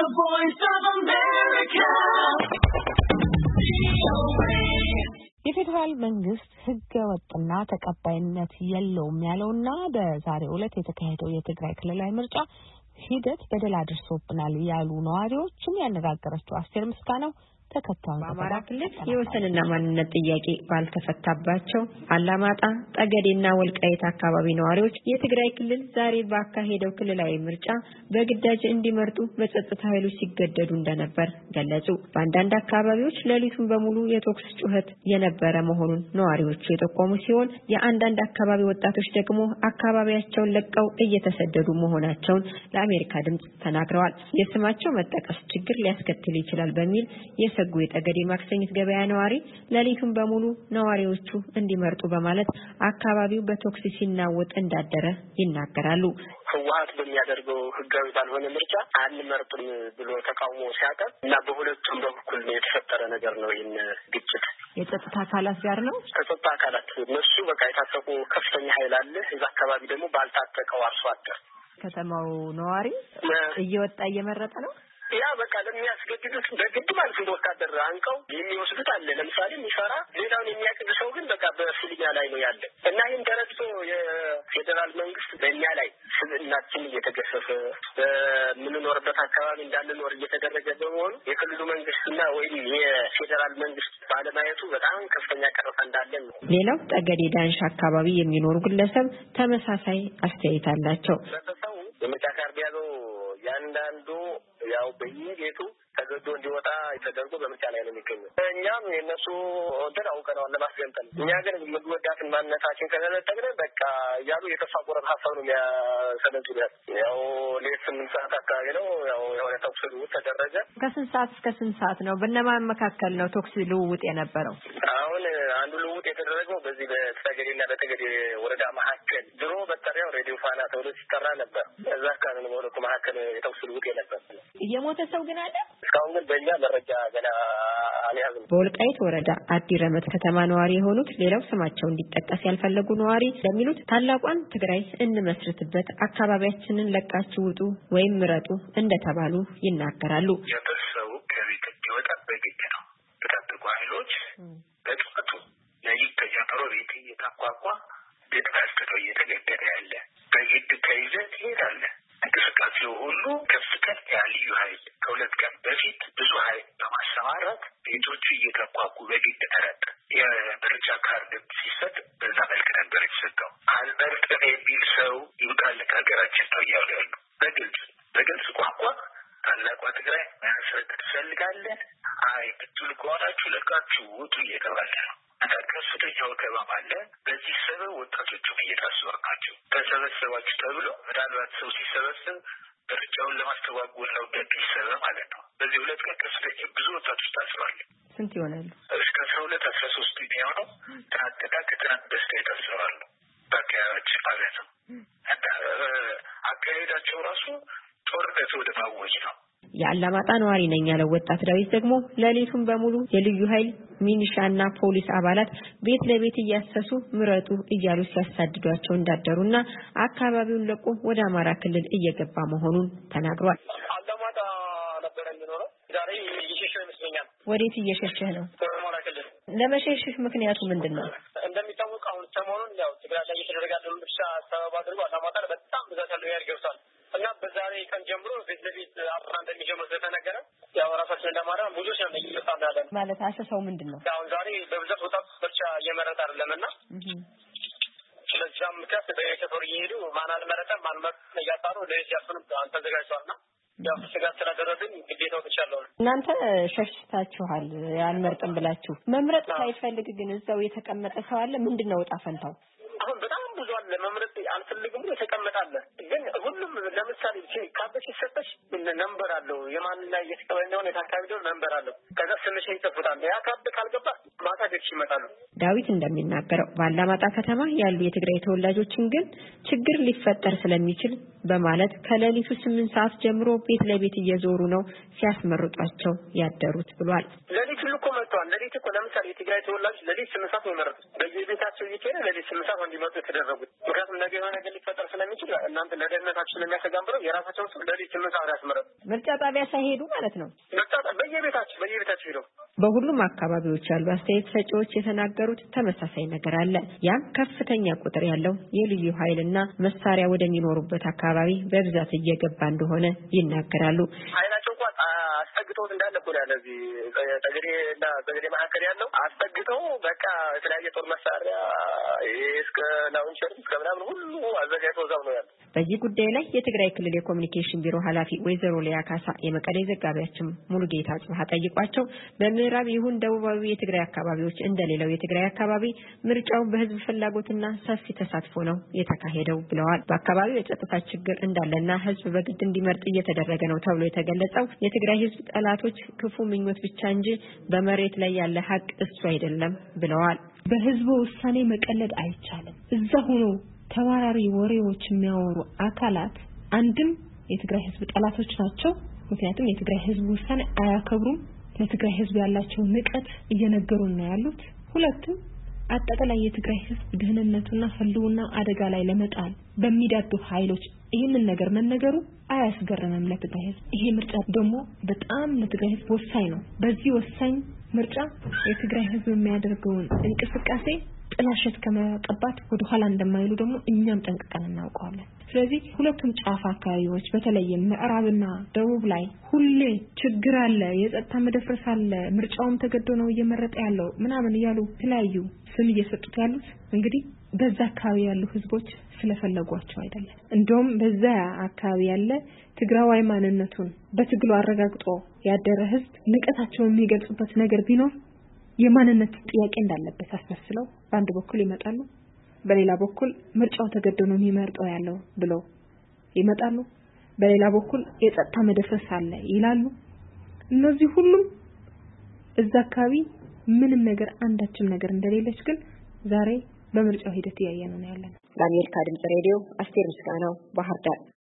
voice of America. የፌደራል መንግስት ህገ ወጥና ተቀባይነት የለውም ያለውና በዛሬው ዕለት የተካሄደው የትግራይ ክልላዊ ምርጫ ሂደት በደል አድርሶብናል ያሉ ነዋሪዎችን ያነጋገረችው አስቴር ምስጋናው ተከታዩን በአማራ ክልል የወሰንና ማንነት ጥያቄ ባልተፈታባቸው አላማጣ፣ ጠገዴና ወልቃይት አካባቢ ነዋሪዎች የትግራይ ክልል ዛሬ ባካሄደው ክልላዊ ምርጫ በግዳጅ እንዲመርጡ በጸጥታ ኃይሎች ሲገደዱ እንደነበር ገለጹ። በአንዳንድ አካባቢዎች ሌሊቱን በሙሉ የቶክስ ጩኸት የነበረ መሆኑን ነዋሪዎቹ የጠቆሙ ሲሆን የአንዳንድ አካባቢ ወጣቶች ደግሞ አካባቢያቸውን ለቀው እየተሰደዱ መሆናቸውን ለአሜሪካ ድምጽ ተናግረዋል። የስማቸው መጠቀስ ችግር ሊያስከትል ይችላል በሚል ሰጉ የጠገዴ ማክሰኝት ገበያ ነዋሪ ሌሊቱን በሙሉ ነዋሪዎቹ እንዲመርጡ በማለት አካባቢው በቶክስ ሲናወጥ እንዳደረ ይናገራሉ። ህወሓት በሚያደርገው ህጋዊ ባልሆነ ምርጫ አንመርጥም ብሎ ተቃውሞ ሲያቀርብ እና በሁለቱም በኩል የተፈጠረ ነገር ነው። ይህን ግጭት የጸጥታ አካላት ጋር ነው። ከጸጥታ አካላት እነሱ በቃ የታጠቁ ከፍተኛ ኃይል አለ። እዛ አካባቢ ደግሞ ባልታጠቀው አርሶ አደር ከተማው ነዋሪ እየወጣ እየመረጠ ነው። ያ በቃ ለሚያስገድዱት በግድ ማለት ነው ወታደር አንቀው የሚወስዱት አለ። ለምሳሌ የሚፈራ ሌላውን የሚያቅድ ሰው ግን በቃ በፊልሚያ ላይ ነው ያለ እና ይህን ተረድቶ የፌዴራል መንግስት በእኛ ላይ ስብዕናችን እየተገፈፈ በምንኖርበት አካባቢ እንዳንኖር እየተደረገ በመሆኑ የክልሉ መንግስትና ወይም የፌዴራል መንግስት ባለማየቱ በጣም ከፍተኛ ቅሬታ እንዳለን ነው። ሌላው ጠገዴ ዳንሻ አካባቢ የሚኖሩ ግለሰብ ተመሳሳይ አስተያየት አላቸው። የምርጫ ካርድ ያለው ያንዳንዱ ያው በየቤቱ ተገዶ እንዲወጣ ተደርጎ በምርጫ ላይ ነው የሚገኘው። እኛም የነሱ ወደን አውቀናል ለማስገንጠል። እኛ ግን የምንወዳትን ማንነታችን ከተነጠቅን በቃ እያሉ የተስፋ ቆረጥ ሀሳብ ነው የሚያሰለጥኑት። ያው ሌት 8 ሰዓት አካባቢ ነው ያው የሆነ ተኩስ ልውውጥ ተደረገ። ከስንት ሰዓት እስከ ስንት ሰዓት ነው? በእነማን መካከል ነው ተኩስ ልውውጥ የነበረው? አሁን አንዱ ልውውጥ የተደረገው በዚህ በጠገዴና በጠገዴ ወረዳ መካከል ድሮ በጠሪያው ሬዲዮ ፋና ተብሎ ሲጠራ ነበር። እዛ አካባቢ ነው ወደ መካከል የተኩስ ልውውጥ የነበር። የሞተ ሰው ግን አለ? እስካሁን ግን በእኛ መረጃ ገና አልያዝም። በወልቃይት ወረዳ አዲረመት ከተማ ነዋሪ የሆኑት ሌላው ስማቸው እንዲጠቀስ ያልፈለጉ ነዋሪ እንደሚሉት ታላቋን ትግራይ እንመስርትበት፣ አካባቢያችንን ለቃችሁ ውጡ ወይም ምረጡ እንደተባሉ ይናገራሉ። የበሰው ከቤት እንዲወጣ በግድ ነው። በታጠቁ ኃይሎች በጥቅቱ ለይት ተጀምሮ ቤት እየታቋቋ ቤት ካስተው እየተገደደ ያለ በግድ ተይዘህ ትሄዳለህ። እንቅስቃሴው ሁሉ ከፍተኛ ልዩ ኃይል ከሁለት ቀን በፊት ብዙ ኃይል በማሰማራት ቤቶቹ እየተቋቁ በግድ ተረጠ። የምርጫ ካርድ ሲሰጥ በዛ መልክ ነበር የተሰጠው። አልመርጥም የሚል ሰው ይውጣል ከሀገራችን ነው እያሉ ያሉ በግልጽ ቋንቋ ታላቋ ትግራይ መመስረት ትፈልጋለን፣ አይ ብትሉ ከሆናችሁ ለቃችሁ ውጡ እየተባለ ነው። ከፍተኛ ወከባም አለ። በዚህ ሰበብ ወጣቶቹም እየታሰሩ ናቸው። ተሰበሰባችሁ ተብሎ ምናልባት ሰው ሲሰበሰብ ምርጫውን ለማስተጓጎል ነው በሚል ሰበብ ማለት ነው። በዚህ 2 ቀን ከፍተኛ ብዙ ወጣቶች ታስረዋል። ስንት ይሆናሉ? እስከ 12-13 የሚሆነው ትናንትና ከትናንት በስቲያ ታስረዋል። በአካባቢያችን ማለት ነው። አካሄዳቸው ራሱ ጦርነት ወደ ማወጅ ነው። የአላማጣ ነዋሪ ነኝ ያለው ወጣት ዳዊት ደግሞ ሌሊቱን በሙሉ የልዩ ኃይል ሚኒሻና ፖሊስ አባላት ቤት ለቤት እያሰሱ ምረጡ እያሉ ሲያሳድዷቸው እንዳደሩና አካባቢውን ለቆ ወደ አማራ ክልል እየገባ መሆኑን ተናግሯል። አላማጣ ነበር የሚኖረው። ዛሬ እየሸሸ ይመስለኛል። ወዴት እየሸሸህ ነው? አማራ ክልል። ለመሸሽህ ምክንያቱ ምንድነው? እንደሚታወቀው አሁን ሰሞኑን ያው ትግራይ ላይ እየተደረገ ያለው ምርጫ ሰበብ አድርጎ አላማጣ በጣም ብዛት ያለው ያር ገብቷል እና በዛሬ ቀን ጀምሮ ቤት ለቤት አፍራ እንደሚጀምር ስለተነገረ ያው ራሳችንን ለማዳን ብዙዎች ነው እየወጣን ያለ ማለት አሰሳው ምንድነው? ያው ዛሬ በብዛት ወጣት ምርጫ እየመረጠ አይደለምና ስለዚህም ምክንያት በየሰፈሩ እየሄዱ ማን አልመረጠም ማን መረጠ እያጣሩ ለዚህ ያሱንም ተዘጋጅቷልና ያው ስጋት ስለደረሰኝ ግዴታው ተቻለው። እናንተ ሸሽታችኋል ያልመርጥም ብላችሁ መምረጥ ሳይፈልግ ግን እዛው የተቀመጠ ሰው አለ። ምንድነው ወጣ ፈንታው? አሁን በጣም ብዙ አለ መምረጥ አልፈልግም ብሎ የተቀመጣለ። ግን ሁሉም ለምሳሌ ካርድ ሲሰጥሽ ነምበር አለው የማን ላይ የተቀበለ እንደሆነ የታካቢው ነምበር አለው። ከዛ ስምሽ ይጽፉታል። ያ ካርድ ካልገባ ማታ ደርሽ ይመጣሉ። ዳዊት እንደሚናገረው ባላማጣ ከተማ ያሉ የትግራይ ተወላጆችን ግን ችግር ሊፈጠር ስለሚችል በማለት ከሌሊቱ 8 ሰዓት ጀምሮ ቤት ለቤት እየዞሩ ነው ሲያስመርጧቸው ያደሩት ብሏል። ለሊት ልኮ መጥቷል። ለሊት እኮ ለምሳሌ የትግራይ ተወላጆች ለሊት 8 ሰዓት ነው የመረጡት። በየቤታቸው እየሄደ ለሊት 8 ሰዓት እንዲመጡ የተደረጉት። ምክንያቱም ነገ የሆነ ነገር ሊፈጠር ስለሚችል እናንተ ለደህንነታችሁ ስለሚያሰጋም ብለው የራሳቸውን ሰው ለሊት 8 ሰዓት ያስመረጡ። ምርጫ ጣቢያ ሳይሄዱ ማለት ነው። ምርጫ በየቤታቸው ሄደው በሁሉም አካባቢዎች ያሉ አስተያየት ሰጪዎች የተናገሩት ተመሳሳይ ነገር አለ። ያም ከፍተኛ ቁጥር ያለው የልዩ ኃይልና መሳሪያ ወደሚኖሩበት አካባቢ በብዛት እየገባ እንደሆነ ይናገራሉ። ኃይላቸው እንኳን አስጠግተውት እንዳለ እኮ ያለ እዚህ ጠገዴ መካከል ያለው አስጠግተው በቃ የተለያየ ጦር መሳሪያ እስከ ላውንቸር እስከ ምናምን ሁሉ አዘጋጅተው እዛው ነው ያለው። በዚህ ጉዳይ ላይ የትግራይ ክልል የኮሙኒኬሽን ቢሮ ኃላፊ ወይዘሮ ሊያ ካሳ የመቀሌ ዘጋቢያችን ሙሉጌታ ጽባህ ጠይቋቸው በምዕራብ ይሁን ደቡባዊ የትግራይ አካባቢዎች እንደሌላው የትግራይ አካባቢ ምርጫው በህዝብ ፍላጎትና ሰፊ ተሳትፎ ነው የተካሄደው ብለዋል። በአካባቢው የጸጥታ ችግር እንዳለና ህዝብ በግድ እንዲመርጥ እየተደረገ ነው ተብሎ የተገለጸው የትግራይ ህዝብ ጠላቶች ክፉ ምኞት ብቻ እንጂ በመሬት ላይ ያለ ሀቅ እሱ አይደለም ብለዋል። በህዝቡ ውሳኔ መቀለድ አይቻልም። እዛ ሆኖ ተዋራሪ ወሬዎች የሚያወሩ አካላት አንድም የትግራይ ህዝብ ጠላቶች ናቸው፣ ምክንያቱም የትግራይ ህዝብ ውሳኔ አያከብሩም፣ ለትግራይ ህዝብ ያላቸው ንቀት እየነገሩን ነው ያሉት። ሁለቱም አጠቃላይ የትግራይ ህዝብ ደህንነቱና ህልውና አደጋ ላይ ለመጣል በሚዳዱ ኃይሎች ይህንን ነገር መነገሩ አያስገርምም ለትግራይ ህዝብ። ይሄ ምርጫ ደግሞ በጣም ለትግራይ ህዝብ ወሳኝ ነው። በዚህ ወሳኝ ምርጫ የትግራይ ህዝብ የሚያደርገውን እንቅስቃሴ ጥላሸት ከመቀባት ወደ ኋላ እንደማይሉ ደግሞ እኛም ጠንቅቀን እናውቀዋለን። ስለዚህ ሁለቱም ጫፍ አካባቢዎች በተለይ ምዕራብና ደቡብ ላይ ሁሌ ችግር አለ፣ የጸጥታ መደፍረስ አለ፣ ምርጫውም ተገዶ ነው እየመረጠ ያለው ምናምን እያሉ ተለያዩ ስም እየሰጡት ያሉት እንግዲህ በዛ አካባቢ ያሉ ህዝቦች ስለፈለጓቸው አይደለም። እንደውም በዛ አካባቢ ያለ ትግራዋይ ማንነቱን በትግሉ አረጋግጦ ያደረ ህዝብ ንቀታቸውን የሚገልጹበት ነገር ቢኖር የማንነት ጥያቄ እንዳለበት አስመስለው በአንድ በኩል ይመጣሉ፣ በሌላ በኩል ምርጫው ተገዶ ነው የሚመርጠው ያለው ብለው ይመጣሉ፣ በሌላ በኩል የጸጥታ መደፍረስ አለ ይላሉ። እነዚህ ሁሉም እዛ አካባቢ ምንም ነገር አንዳችም ነገር እንደሌለች ግን ዛሬ በምርጫው ሂደት ያየነው ነው ያለነው። ለአሜሪካ ድምጽ ሬዲዮ አስቴር ምስጋናው ባህር ዳር።